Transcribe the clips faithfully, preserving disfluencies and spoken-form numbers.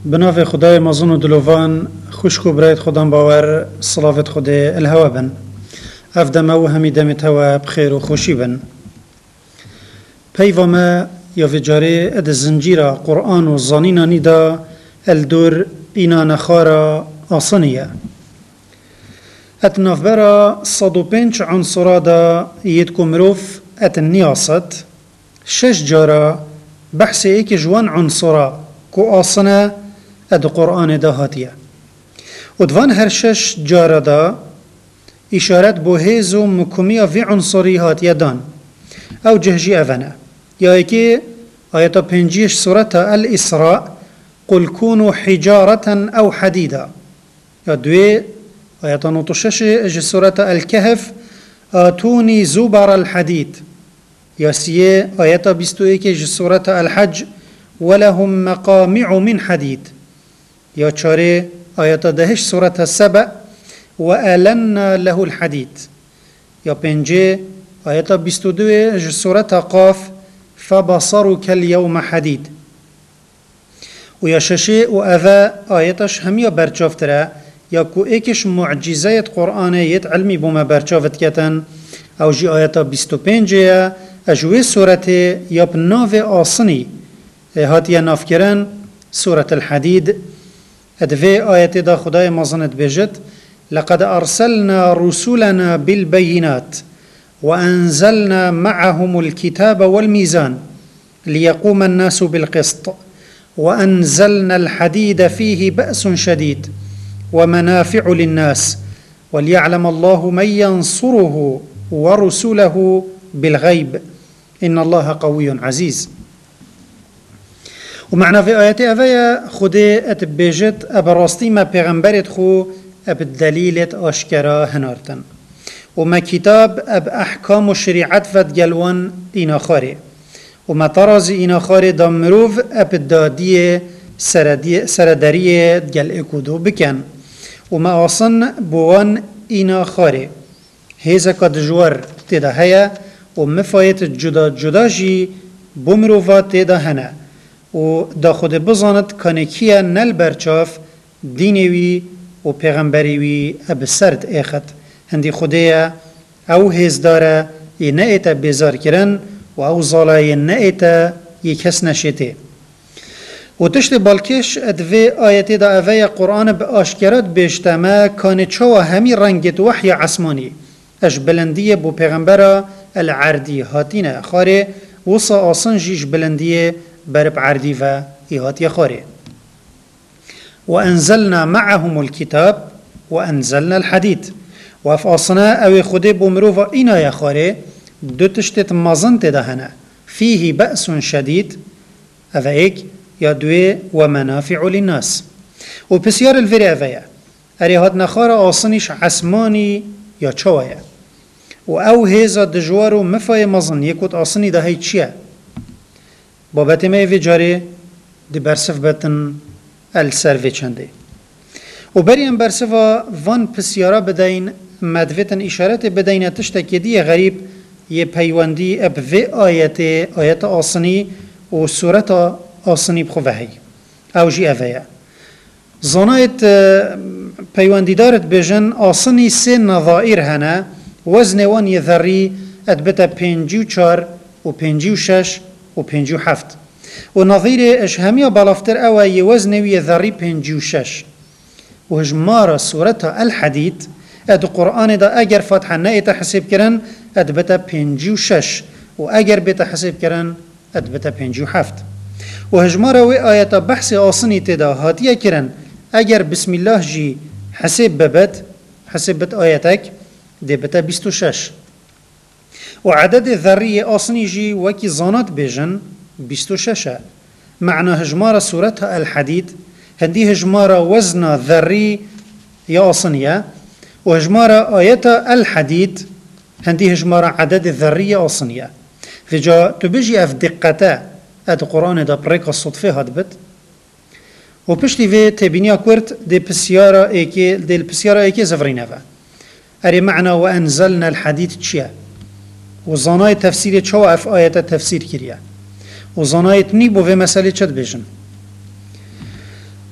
بناف خدای مزون و دلوان خوشکو برایت خودم باور صلافت خدای الهوا بن افدم او همی دمت هوا بخیر و خوشی بن پیو ما یا وجاره اد زنجیرا قرآن و زانینا نیدا الدور اینا نخارا آسانیه ات نافبرا صد و پنج عنصرا دا یدکو مروف ات نیاست شش جارا بحث ایک جوان عنصرا کو آسانه اد قرآن دا هاتیه و دوان هر شش جارا دا اشارت بو هیزو مکومیا وی عنصری هاتیه دان او جهجی اوانه یا ایکی آیتا پنجیش سورة الإسراء قل كونوا حجارة أو حديدا یا دوی آیتا نوتشش اج سورة الكهف آتوني زبر الحديد یا سیه آیتا بیستو ایک اج سورة الحج ولهم مقامع من حديد یا چاره آیتا دهش سورة السبع وألنا له الحديد یا پنجه آیتا بیستو دو اج سورة قاف فبصرك اليوم حديد ويا ششي وأذا آياتش هميا برچافترا ياكو ايكش معجزة قرآنية علمي بوما برچافت كتن او جي آياتا بيستو پنجيا اجوي سورة ياب ناف آصني هاتيا نافكرن سورة الحديد ادفي آياتي دا خداي مظنت بجد لقد أرسلنا رسولنا بالبينات وأنزلنا معهم الكتاب والميزان ليقوم الناس بالقسط وأنزلنا الحديد فيه بأس شديد ومنافع للناس وليعلم الله من ينصره ورسله بالغيب إن الله قوي عزيز ومعنا في آيات أفيا خدي أتبجت أبراستي ما پیغمبرت خو أبدليلة أشكرا هنارتن وما كتاب أب أحكام وشريعت فد جلوان إنا خاري وما ترازي إنا خاري دامروف أب الدادية سردارية جل إكودو بكن وما أصن بوان إنا خاري هيزا قد جوار تدا هيا ومفايت جدا جدا جي بمروفات تدا هنا ودا خود بزانت كانكيا نل برچاف دينيوي و پیغمبریوی أب سرد إخت هندي خديا او هزدارا ينأيتا بيزار كرن و او ظالا ينأيتا يكس نشيتي و تشت بالكش ادوي آياتي دا اوه قرآن باشكرات بيشتما كان چوا همي رنگت وحي عسماني اش بلندية بو پیغمبرا العردي هاتينا خاري وصا آسان جيش بلندية برب عردي و إيهاتي خاري وأنزلنا معهم الكتاب وأنزلنا الحديد وف أصنا أو خدي بمروفا إنا يا خاري دو تشتت مازن تدهنا فيه بأس شديد أفايك يا دوي ومنافع للناس وبسيار الفري أفايا أريهات نخارا أصنيش عسماني يا چوايا وأو هيزا دجوارو مفاي مازن يكوت أصني ده هي چيا بابت ما يفي جاري دي برسف بتن السرفي چنده وبريم برسفا وان بسيارا بدين مدفتن إشارات بدين تشتكي غريب يبهيواندي اب في آيات آيات آصني و سورة آصني بخوهي او جي افايا زانايت بهيواندي دارت بجن آصني سن نظائر هنا وزن وان يذري ادبتا پنجيو چار و پنجيو شش و پنجيو حفت و نظير اشهمية بالافتر او يوزن ويذري پنجيو شش و هجمارة سورة الحديد اد قرآن دا اگر فتحة نايتا حسب کرن اد بتا پنجيو شش و اگر بتا حسب کرن اد بتا پنجيو حفت و هجمارة و آياتا بحث آصني تدا هاتيا کرن اگر بسم الله جي حسب ببت حسب بت آياتك دي بتا بستو شش و عدد ذري آصني جي وكي زانات بيجن بستو شش معنى هجمارة سورة الحديد هندي هجمارة وزن ذري يا أصنية وهجمارة آيات الحديد هندي هجمارة عدد الذرية أصنية في جا تبجي أف دقتا أد قرآن دا بريك الصدفة هادبت وبشتي في تبينيا كورت دي بسيارة ايكي دي البسيارة ايكي زفرينها أري معنى وأنزلنا الحديد تشيا وزاناي تفسير تشوا أف آيات التفسير كريا وزاناي تنيبو في مسألة چد بيجن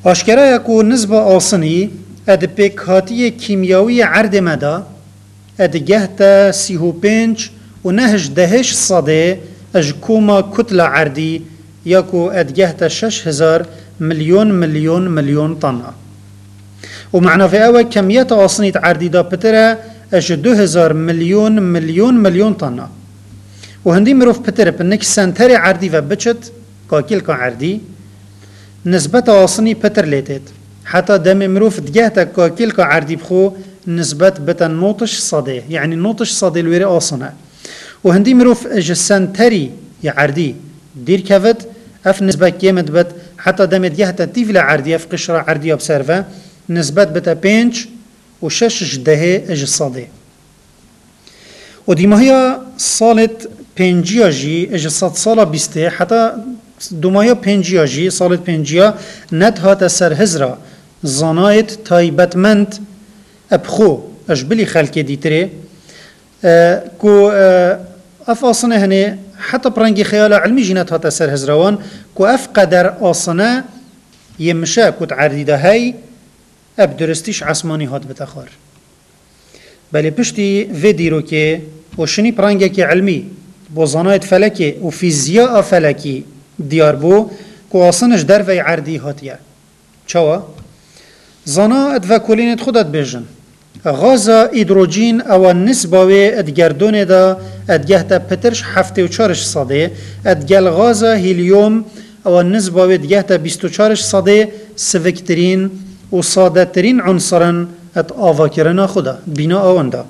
آشکرا یکو نسبة آسنی اد پیکاتی کیمیاوی عرد مدا اد جهتا سیهو پنج و نهج دهش صده اج کوما كتلة عردي يكو اد جهتا شش هزار مليون مليون مليون طن ومعنا في اول كميات آسنية عردي دا بترا اج دو هزار مليون مليون مليون طن وهندي مروف بترا بنك سنتري عردي و بچت كاكيل كا عردي نسبة آسني بتر ليتت حتى دم مروف دجهتا كاكيل كا عردي بخو نسبة بتا نوتش صدي يعني نوتش صدي الويري آسنة وهندي مروف اج سنتري يا عردي دير كفت اف نسبة كيمت بت حتى دم دجهتا تيفلا عردي اف قشرة عردية بسرفة نسبة بتا بينج وشش جدهي اج صدي ودي ما هي صالة بينجيا جي اج صد صالة بيستي حتى دومايا بينجيا جي صالة بينجيا نت هاتا سر هزرا زانايت تايبتمنت ابخو اجبلي خلقي ديتري اه كو اه اف اصنه هني حتى برنجي خيال علمي جينات هاتا سر هزروان كو اف قدر اصنه يمشا كوت عرديده هاي اب درستيش عسماني هات بتاخر بل بشتي فيديرو كي وشني برنجي كي علمي بوزانايت فلكي وفيزياء فلكي ديار بو كو اصنش درفي عردي هاتيه چوا زانا ادفاكولين خودت بيجن غازا هيدروجين او النسبة ادگردون دا ادگهتا پترش هفته و چارش صده ادگل غازا هيليوم او النسبة ادگهتا بیست و چارش صده سفكترين و صادترين عنصرا ات آواكرنا خدا بنا اوان دا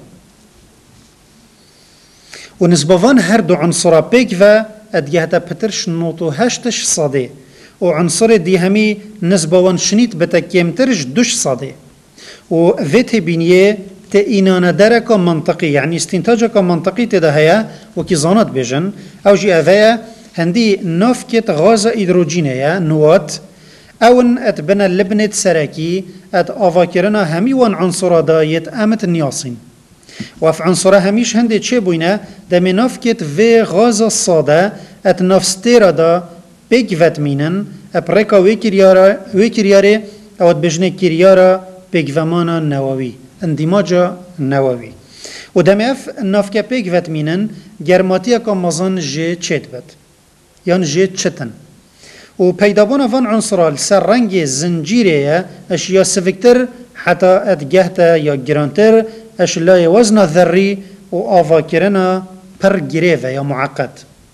و نسبوان هر دو عنصرا بيك و ادگهتا پترش نوتو هشتش صده و عنصر دي همي نسبوان شنيت بتا كيمترش دوش صده و فيته بينيه تئينانا دركا منطقي يعني استنتاجك منطقي تدهيا وكي زانت بيجن او جي افايا هندي نافكت غاز هيدروجينيا نوات اون اتبنى لبنت سراكي ات افاكرنا همي وان عنصر دايت امت النياسين وف عنصر هميش هندي تشي بوينه دمي نافكت في غاز الصاده ات نافستيرا دا بيك فاتمينن ابريكا ويكريارا ويكرياري او ات بجنه كريارا بيكفمانا النووي اندماج النووي ودمي اف نافكا بيك فاتمينن جرماتيا كمازن جي تشيت بت يعني جي تشتن و پیدابون فان عنصرال سر رنگ زنجيرية اشياء سفكتر حتى اتجهتا یا جرانتر اشلاي وزن ذري و آفاكرنا پر گريفة یا معقد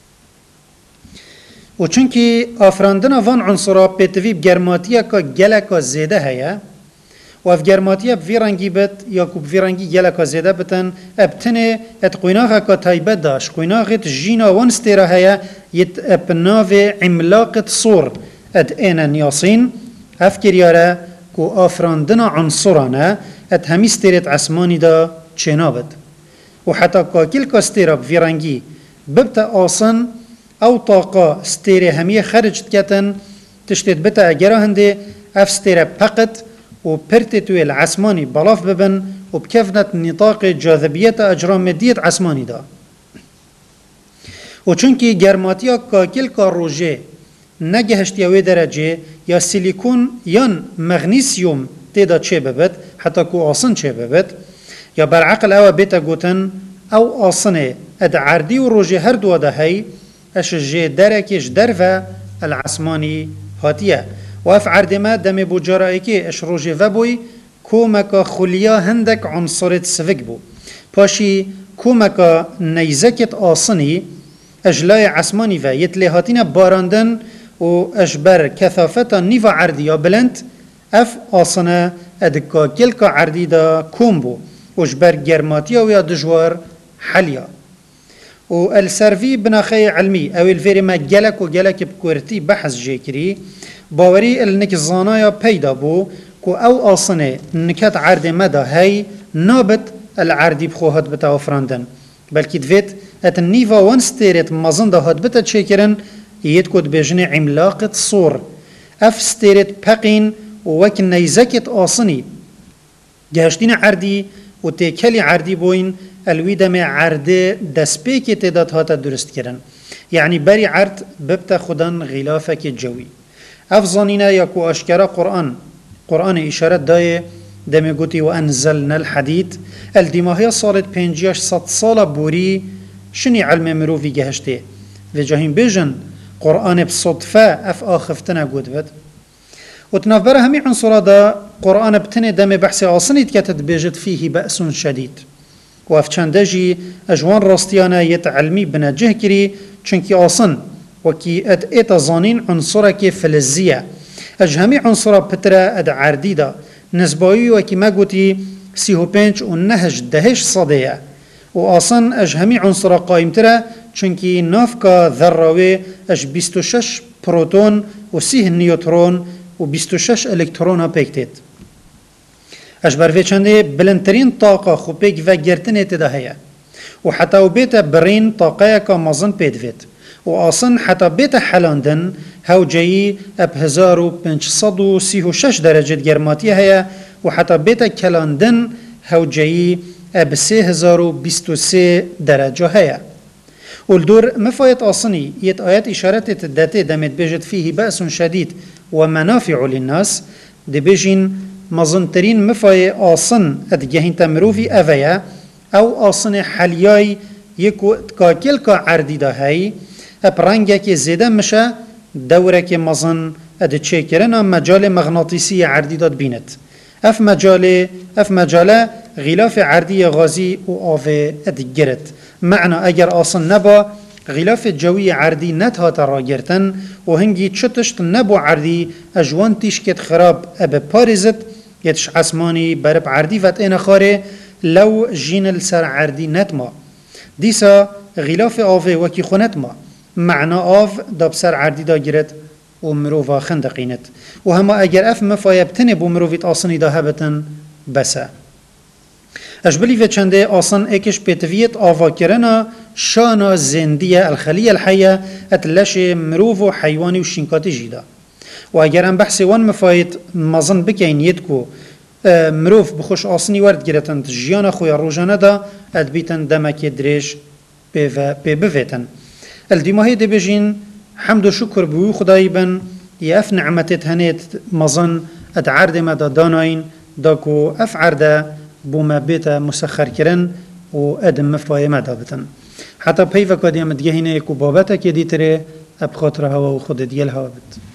و چونكي افراندنا فان عنصرا بيتوي بجرماتيا كا جلكا زيده هيا و اف جرماتيا بفي رنگي بت یا كو بفي رنگي جلكا زيده بتن ابتنه ات قويناغا كا تايبت داش قويناغت جينا وانستيرا هيا يت ابناوي عملاقة صور اد اينا نياسين اف كريارا كو افراندنا عنصرانا ات همي ستيرت عسماني دا چنابت و حتى كا كل كا ستيرا بفي رنگي ببتا آسن او طاقة ستيري همي خرجت كتن تشتت بتا اگرا هنده اف ستيرا بقت و پرتتوی العسماني بلاف ببن و بكفنت نطاق جاذبية اجرام مدية عسماني دا و چونكي گرماتيا كاكل كا روجه نگهشت يوي درجه يا سيليكون يان مغنيسيوم تيدا چه ببت حتى كو آسن چه ببت يا برعقل او بيتا گوتن او آسنه اد عردي و روجه هر دو ده هي اش جي دركش درفا العسماني هاتيه واف عردما دم بوجرائكي اش روجه وبوي كومكا خليا هندك عنصرت سفك بو باشي كومكا نيزكت آسني اجلاي عسماني و يتلهاتين باراندن و اجبر كثافتا نيفا عرديا بلند اف آسنه ادكا كلكا عردي دا كوم بو اجبر جرماتيا ويا دجوار حليا و السرفي بناخي علمي او الفيري ما جلك و جلك بكورتي بحث جيكري باوري النك الزانايا بيدا بو كو او آسنه نكات عرد مدى هاي نابت العردي بخوهات بتا وفراندن بلكي دفيت ات النيفا وانستيرت مازن دا هات بتا تشيكرن يتكود بجني عملاقة صور اف ستيرت بقين ووك نيزكت آسني جهشتين عردي و تيكالي عردي بوين الويدا ما عرده دسبيكي تدات هاتا درست كرن يعني بري عرد ببتا خدان غلافك الجوي افزانينا يكو اشكرا قرآن قرآن اشارة داي دمي قوتي وانزلنا الحديد الدماغية صالت بينجيش ست صالة بوري شني علم مروفي جهشته في جاهين بيجن قرآن بصدفة اف آخفتنا قود بد وتنافبر همي عنصر دا قرآن بتني دمي بحث آصني تكتد بيجد فيه بأس شديد وف چندجي اجوان راستيانا يتعلمي بنا جهكري چنكي آصن وكي اد ايتا زانين عنصرك فلزية اجهمي عنصر بترا اد عرديدا نسباوي وكي ما قوتي سيهو بينج ونهج دهش صدية وآصن اجهمي عنصر قائم ترا چنكي نافكا ذراوي اج بیست و شش بروتون و سيه نيوترون و بیست و شش الكترون بيكتت اجبر في چنده بلندترين طاقة خو بيك و گرتنه تدا هيا و حتى و بيتا برين طاقه كا مازن بيدفت و آصن حتى بيتا حلاندن هاو جاي اب هزار و پنجصد و سيه و شش درجة گرماتي هيا و حتى بيتا كلاندن هاو جاي اب سه هزار و بیست و سه درجة هيا والدور مفايت آصني يت آيات إشارات الداتي دمت بيجد فيه بأس شديد ومنافع للناس دي بيجين مظنترين مفاي آصن ادجهين تمروفي أفيا أو آصن حلياي يكو تكاكل كا عردي دا هاي ابرانجا زيدا مشا دورة كي مظن ادتشيكرنا مجال مغناطيسي عردي داد بينت اف مجال اف مجال غلاف عردي غازي و آفي ادجرت معنى اگر آصن نبا غلاف الجوي عردي نتها تراجرتن و هنگي چتشت نبو عردي اجوان تيشكت خراب اب بارزت يتش عسماني برب عردي فت اين خاري لو جين السر عردي نتما ديسا غلاف آفي وكي خونتما معنى آف داب سر عردي دا جرت و مروفا خندقينت و هما اگر اف مفايبتن بو مروفيت آصني دا هبتن بسا اجبلي في چنده آصن اكش بيتفيت آفا كرنا شانا زندية الخلية الحية اتلاشي مروفو حيواني و شنكاتي جيدا و اگر ام بحثي وان مفايت مظن بكين يدكو مروف بخوش آصني ورد گرتن تجيانا خويا روجانا دا ادبيتن دمك دريش ببفتن الدماهي دي بجين حمد و شكر بوي خداي بن يأف نعمتت هنيت مظن اتعرد مدى داناين داكو اف عرده بوما بيتا مسخر كرن و ادم مفاية مدى بتن حتى بيفا قد يمد جهينه يكو بابتا كي دي تري اب خاطرها و خود ديالها بت